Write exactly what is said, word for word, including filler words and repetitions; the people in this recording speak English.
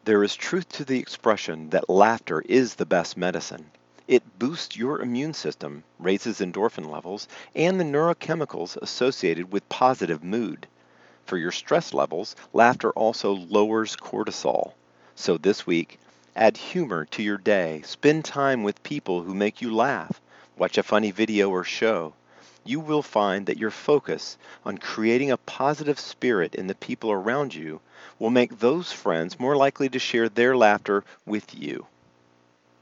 There is truth to the expression that laughter is the best medicine. It boosts your immune system, raises endorphin levels, and the neurochemicals associated with positive mood. For your stress levels, laughter also lowers cortisol. So this week, add humor to your day. Spend time with people who make you laugh. Watch a funny video or show. You will find that your focus on creating a positive spirit in the people around you will make those friends more likely to share their laughter with you.